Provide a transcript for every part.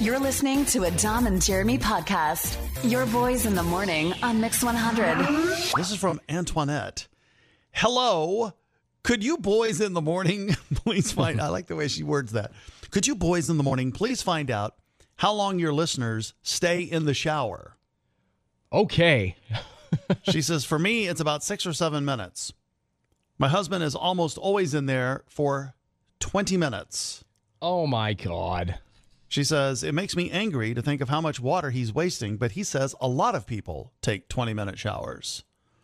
You're listening to a Dom and Jeremy podcast. Your boys in the morning on Mix 100. This is from Antoinette. Hello. Could you boys in the morning please find... I like the way she words that. Could you boys in the morning please find out how long your listeners stay in the shower? Okay. She says, for me, it's about 6 or 7 minutes. My husband is almost always in there for 20 minutes. Oh, my God. She says, it makes me angry to think of how much water he's wasting, but he says a lot of people take 20-minute showers.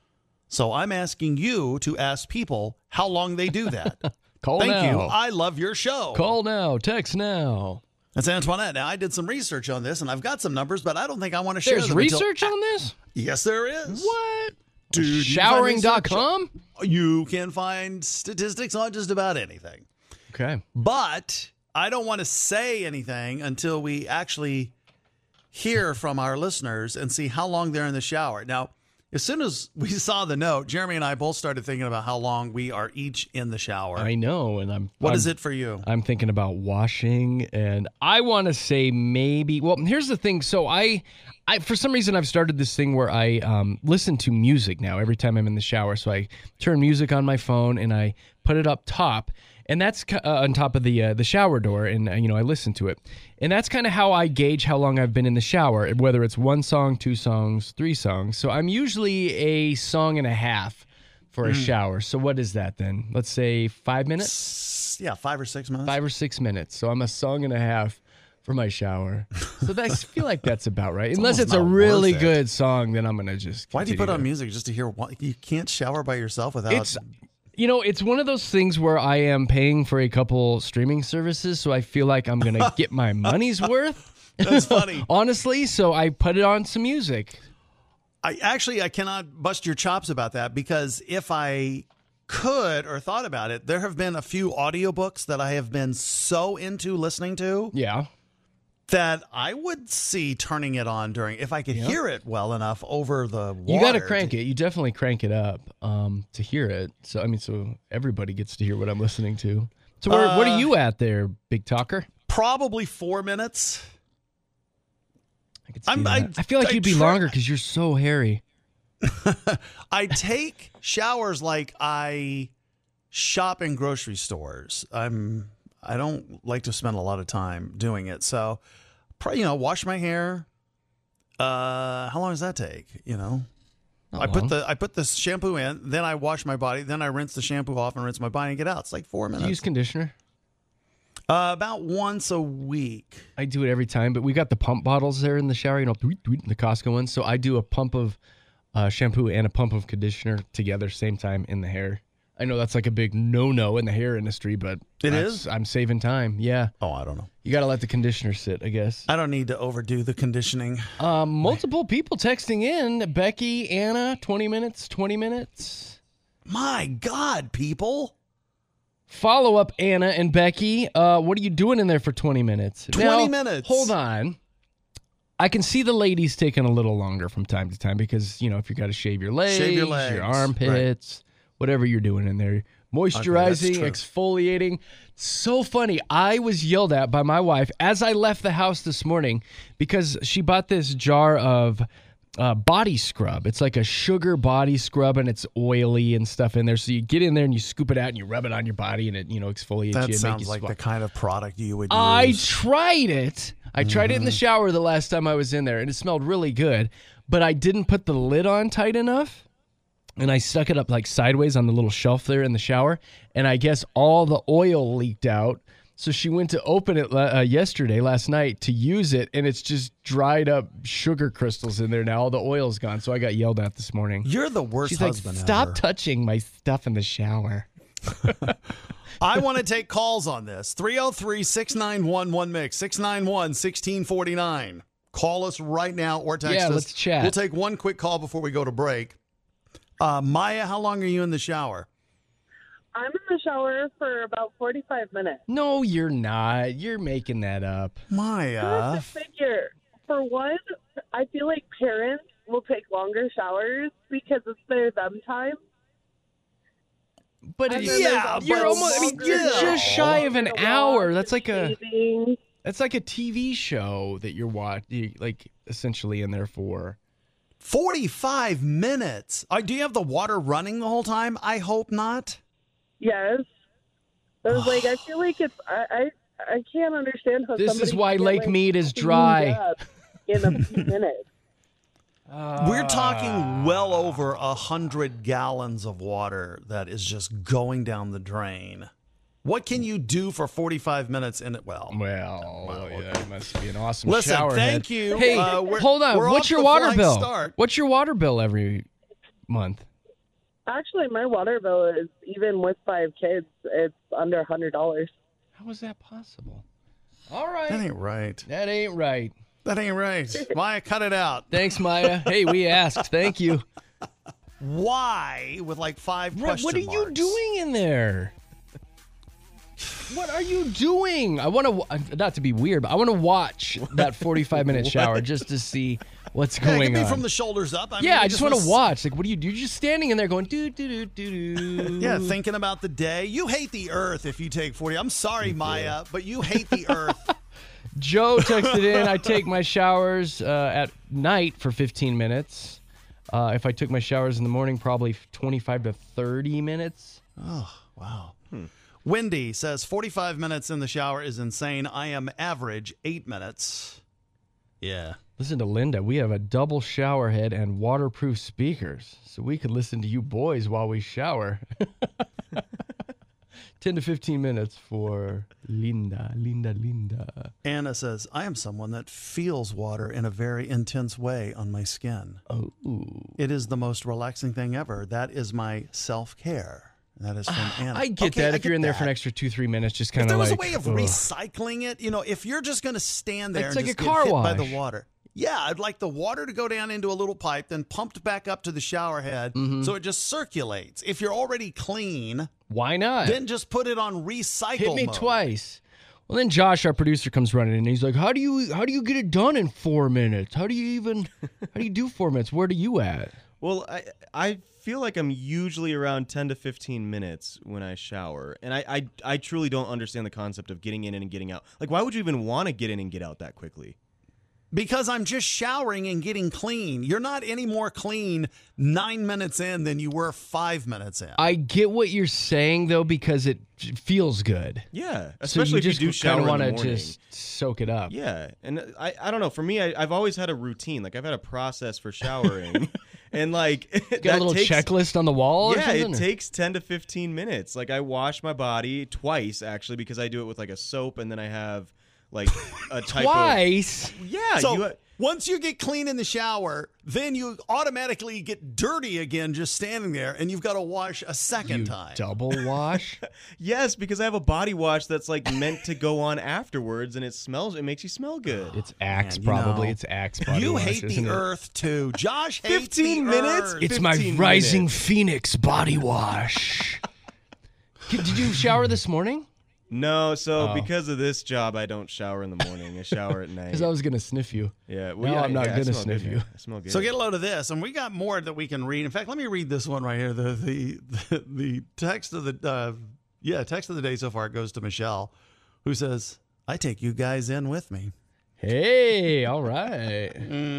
So I'm asking you to ask people how long they do that. Call Thank now. you. I love your show. Call now. Text now. That's Antoinette. Now, I did some research on this, and I've got some numbers, but I don't think I want to share There's them. research on this? Yes, there is. What? Dude, Showering.com? You can find statistics on just about anything. Okay. But I don't want to say anything until we actually hear from our listeners and see how long they're in the shower. Now, as soon as we saw the note, Jeremy and I both started thinking about how long we are each in the shower. I know, and What is it for you? I'm thinking about washing, and I want to say maybe. Well, here's the thing. So I for some reason I've started this thing where I listen to music now every time I'm in the shower. So I turn music on my phone and I put it up top, and that's on top of the shower door, and I listen to it, and that's kind of how I gauge how long I've been in the shower, whether it's 1 song, 2 songs, 3 songs. So I'm usually a song and a half for a shower. So what is that then? Let's say 5 minutes. Yeah, 5 or 6 minutes. 5 or 6 minutes. So I'm a song and a half for my shower. So I feel like that's about right. Unless it's a really good song, then I'm going to just Why do you put on continue music just to hear what? You can't shower by yourself without... It's one of those things where I am paying for a couple streaming services, so I feel like I'm going to get my money's worth. That's funny. Honestly, so I put it on some music. I cannot bust your chops about that, because if I could or thought about it, there have been a few audiobooks that I have been so into listening to. Yeah. That I would see turning it on if I could hear it well enough over the water. You got to crank it. You definitely crank it up to hear it. So everybody gets to hear what I'm listening to. So what are you at there, big talker? Probably 4 minutes. I could see that. I feel like you'd be longer because you're so hairy. I take showers like I shop in grocery stores. I don't like to spend a lot of time doing it. So, wash my hair. How long does that take? I put the shampoo in, then I wash my body, then I rinse the shampoo off and rinse my body and get out. It's like 4 minutes. Do you use conditioner? About once a week. I do it every time, but we got the pump bottles there in the shower, the Costco ones. So I do a pump of shampoo and a pump of conditioner together, same time in the hair. I know that's like a big no-no in the hair industry, but it is. I'm saving time. Yeah. Oh, I don't know. You got to let the conditioner sit, I guess. I don't need to overdo the conditioning. Multiple people texting in. Becky, Anna, 20 minutes. My God, people. Follow up, Anna and Becky. What are you doing in there for 20 minutes? 20 minutes. Hold on. I can see the ladies taking a little longer from time to time because, if you got to shave your legs, your armpits, whatever you're doing in there. Moisturizing, exfoliating. So funny. I was yelled at by my wife as I left the house this morning because she bought this jar of body scrub. It's like a sugar body scrub, and it's oily and stuff in there. So you get in there and you scoop it out and you rub it on your body, and it exfoliates you. That and sounds like the kind of product you would use. I tried it. I tried it in the shower the last time I was in there, and it smelled really good. But I didn't put the lid on tight enough. And I stuck it up like sideways on the little shelf there in the shower. And I guess all the oil leaked out. So she went to open it last night to use it. And it's just dried up sugar crystals in there now. All the oil's gone. So I got yelled at this morning. You're the worst She's husband like, stop ever. touching my stuff in the shower. I want to take calls on this. 303-691-1MIX, 691-1649. Call us right now or text us. Yeah, let's chat. We'll take one quick call before we go to break. Maya, how long are you in the shower? I'm in the shower for about 45 minutes. No, you're not. You're making that up. Maya. Just to figure. For one, I feel like parents will take longer showers because it's their them time. But you're almost. I mean, you're just shy of an hour. That's like a That's like a TV show that you're watching, like essentially in there for 45 minutes. Do you have the water running the whole time? I hope not. Yes. I was like, I feel like it's. I can't understand how. This is somebody why can get, Lake like, Mead is cleaned dry. up in a few minutes. We're talking well over 100 gallons of water that is just going down the drain. What can you do for 45 minutes in it? Well, yeah, it must be an awesome listen, shower thank head. you. Hey, hold on. we're What's off your the water flying bill? start. What's your water bill every month? Actually, my water bill is, even with 5 kids, it's under $100. How is that possible? All right. That ain't right. That ain't right. That ain't right. Maya, cut it out. Thanks, Maya. Hey, we asked. Thank you. Why? With like 5 question What are you marks. doing in there? What are you doing? I want to, not to be weird, but I want to watch that 45-minute shower just to see what's Yeah, it going can be on. from the shoulders up. I mean, Yeah, you I just want was- to watch. Like, what do you do? You're just standing in there going, do, do, do, do, do. Yeah, thinking about the day. You hate the earth if you take 40. I'm sorry, Maya, but you hate the earth. Joe texted in, I take my showers at night for 15 minutes. If I took my showers in the morning, probably 25 to 30 minutes. Oh, wow. Wendy says 45 minutes in the shower is insane. I am average 8 minutes. Yeah. Listen to Linda. We have a double shower head and waterproof speakers, so we can listen to you boys while we shower. 10 to 15 minutes for Linda. Anna says, I am someone that feels water in a very intense way on my skin. Oh. It is the most relaxing thing ever. That is my self-care. That is from Anna. I get Okay, that. I If you're get in there that. for an extra 2-3 minutes, just If kind there of was like, a way of ugh. recycling it, if you're just going to stand there It's and like just a get car hit by wash. the water. Yeah, I'd like the water to go down into a little pipe, then pumped back up to the shower head so it just circulates. If you're already clean, Why not? then just put it on recycle Hit me mode. twice. Well, then Josh, our producer, comes running in and he's like, how do you get it done in 4 minutes? How do you do 4 minutes? Where do you at? Well, I feel like I'm usually around 10 to 15 minutes when I shower. And I truly don't understand the concept of getting in and getting out. Like, why would you even want to get in and get out that quickly? Because I'm just showering and getting clean. You're not any more clean 9 minutes in than you were 5 minutes in. I get what you're saying, though, because it feels good. Yeah, So especially you if you do just kind shower of in the want to morning. just soak it up. Yeah, and I don't know. For me, I've always had a routine. Like, I've had a process for showering. And, like, Got a little checklist on the wall or Yeah, something? it takes 10 to 15 minutes. Like, I wash my body twice, actually, because I do it with, like, a soap, and then I have, like, a type Twice? of... Yeah, So once you get clean in the shower, then you automatically get dirty again just standing there, and you've got to wash a second You time. double wash? Yes, because I have a body wash that's, like, meant to go on afterwards, and it makes you smell good. It's Axe, Man, you probably. know, It's Axe body You wash, hate isn't the it? earth, too. Josh hates 15 the minutes? earth. It's my 15 Rising minutes. Phoenix body wash. Did you shower this morning? No, so Oh. because of this job, I don't shower in the morning. I shower at night. Because I was going to sniff you. Yeah, No, I'm not I gonna smell sniff good, you. man. I smell good. So get a load of this, and we got more that we can read. In fact, let me read this one right here. The text of the text of the day so far goes to Michelle, who says, "I take you guys in with me." Hey, all right.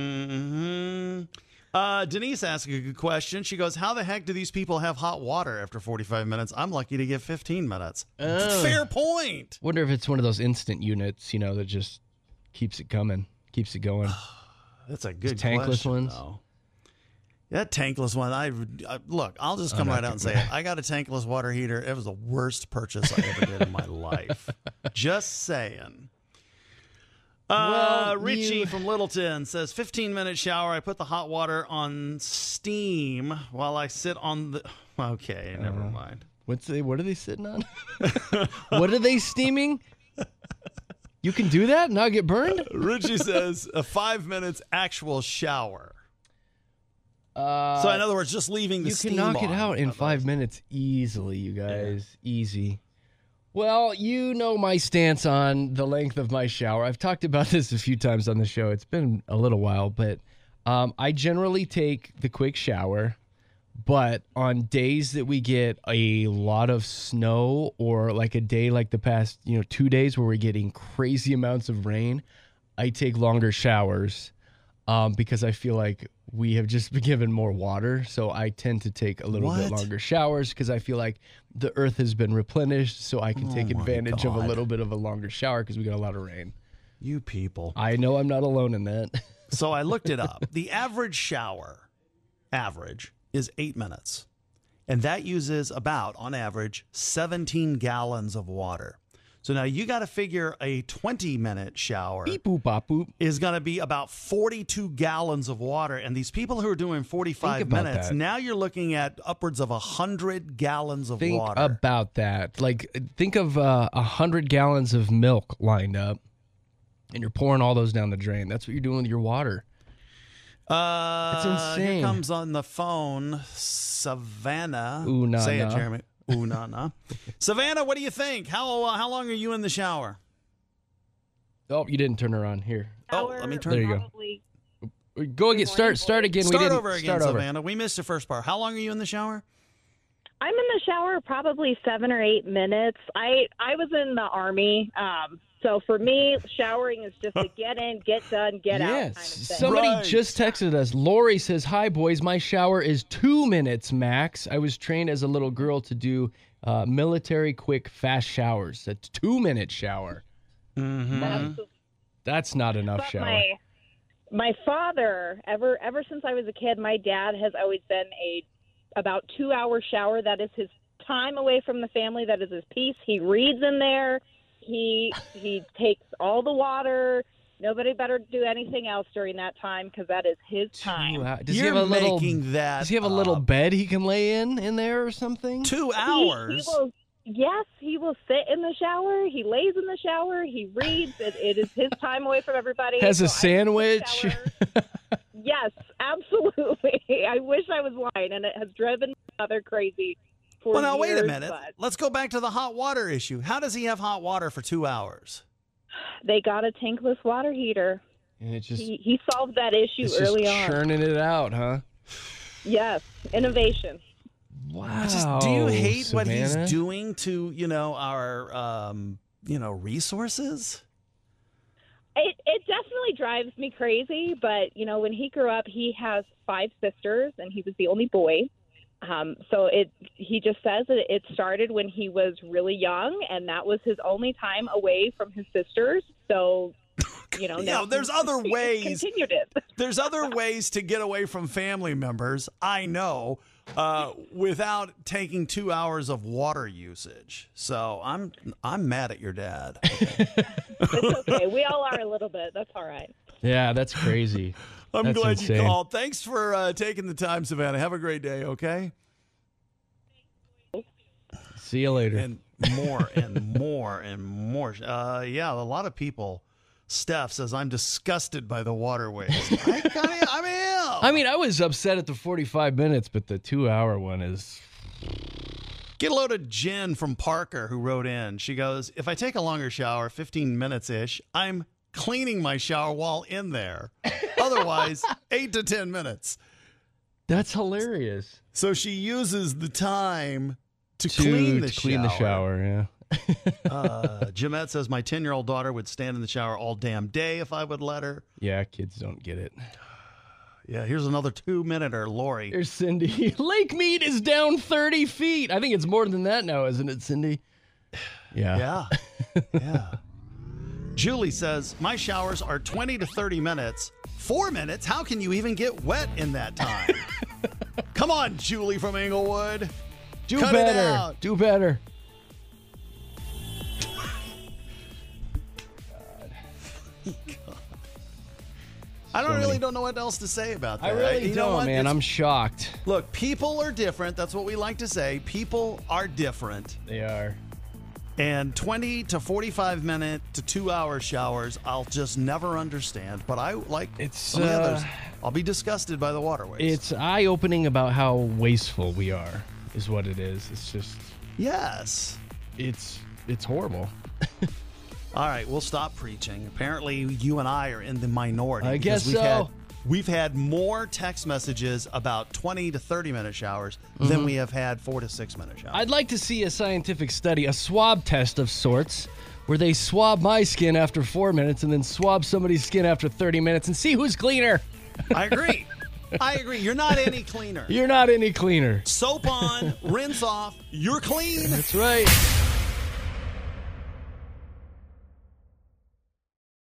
Mm-hmm. Denise asked a good question. She goes, "How the heck do these people have hot water after 45 minutes? I'm lucky to get 15 minutes." Oh. Fair point. Wonder if it's one of those instant units, that just keeps it coming, keeps it going. That's a good tankless question, ones? though. That tankless one, look, I'll just come right out and say it. I got a tankless water heater. It was the worst purchase I ever did in my life. Just saying. Well, Richie from Littleton says, 15-minute shower. I put the hot water on steam while I sit on the... Okay, never mind. What are they sitting on? What are they steaming? You can do that and not get burned? Richie says, 5 minutes actual shower. So in other words, just leaving the You steam can knock it on. out in 5 minutes easily, you guys. Easy. Well, you know my stance on the length of my shower. I've talked about this a few times on the show. It's been a little while, but I generally take the quick shower, But on days that we get a lot of snow, or like a day like the past 2 days where we're getting crazy amounts of rain, I take longer showers because I feel like we have just been given more water. So I tend to take a little bit longer showers because I feel like the earth has been replenished, so I can take advantage of a little bit of a longer shower because we got a lot of rain. You people. I know I'm not alone in that. So I looked it up. The average shower, is 8 minutes. And that uses about, on average, 17 gallons of water. So now you got to figure a 20-minute shower Beep, boop, bop, boop. is going to be about 42 gallons of water. And these people who are doing 45 minutes, now you're looking at upwards of 100 gallons of Think water. about that. Like, think of 100 gallons of milk lined up, and you're pouring all those down the drain. That's what you're doing with your water. It's insane. Here comes on the phone, Savannah. Ooh, nah, Say nah. it, Jeremy. Ooh, nah, nah. Savannah, what do you think? How long are you in the shower? Oh, you didn't turn her on. Here. Oh, let me turn. There you go. Probably Go again. Start again. Start over again, Savannah. We missed the first part. How long are you in the shower? I'm in the shower probably 7 or 8 minutes. I was in the Army, so for me, showering is just a get in, get done, get out kind of thing. Somebody just texted us. Lori says, "Hi boys, my shower is 2 minutes max. I was trained as a little girl to do military quick fast showers. A 2-minute shower. That's not enough But shower." My father, ever since I was a kid, my dad has always been about 2-hour shower. That is his time away from the family. That is his peace. He reads in there. He takes all the water. Nobody better do anything else during that time because that is his time. Does You're he have a little? making that Does he have a little bed he can lay in there or something? 2 hours. Yes, he will sit in the shower. He lays in the shower. He reads. It is his time away from everybody. Has a So I'm in the sandwich. shower. Yes, absolutely. I wish I was lying, and it has driven my mother crazy for Well, now, wait a years, minute. but Let's go back to the hot water issue. How does he have hot water for 2 hours? They got a tankless water heater. And it just He solved that issue it's early just on. churning it out, huh? Yes, innovation. Wow. Do you hate what Savannah? he's doing to, our, resources? It definitely drives me crazy, but when he grew up, he has 5 sisters, and he was the only boy. So he just says that it started when he was really young, and that was his only time away from his sisters. So, now there's other he ways. continued it. There's other ways to get away from family members, I know, without taking 2 hours of water usage. So I'm mad at your dad. It's okay. We all are a little bit. That's all right. Yeah, that's crazy. I'm That's glad insane. you called. Thanks for taking the time, Savannah. Have a great day, okay? See you later. And more and more and more. Yeah, a lot of people. Steph says, I'm disgusted by the waterways. I mean, I was upset at the 45 minutes, but the 2-hour one is. Get a load of Jen from Parker who wrote in. She goes, if I take a longer shower, 15 minutes-ish, I'm cleaning my shower while in there. Otherwise, 8 to 10 minutes. That's hilarious. So she uses the time to clean the shower, yeah. Jamette says, my 10-year-old daughter would stand in the shower all damn day if I would let her. Yeah, kids don't get it. Yeah, here's another 2-minuter, Lori. Here's Cindy. Lake Mead is down 30 feet. I think it's more than that now, isn't it, Cindy? Yeah. Yeah. Julie says, my showers are 20 to 30 minutes. 4 minutes? How can you even get wet in that time? Come on, Julie from Inglewood. Do Cut it better. out. Do better. I don't know what else to say about that. I really You know don't, what? man. It's- I'm shocked. Look, people are different. That's what we like to say. People are different. They are. And 20 to 45 minute to 2-hour showers, I'll just never understand. But I like some of the others. I'll be disgusted by the waterways. It's eye-opening about how wasteful we are, is what it is. It's just, yes. it's horrible. All right, we'll stop preaching. Apparently, you and I are in the minority. I because guess we've so. we've had more text messages about 20 to 30-minute showers than we have had 4 to 6 minute showers. I'd like to see a scientific study, a swab test of sorts, where they swab my skin after 4 minutes and then swab somebody's skin after 30 minutes and see who's cleaner. I agree. You're not any cleaner. You're not any cleaner. Soap on, rinse off, you're clean. That's right.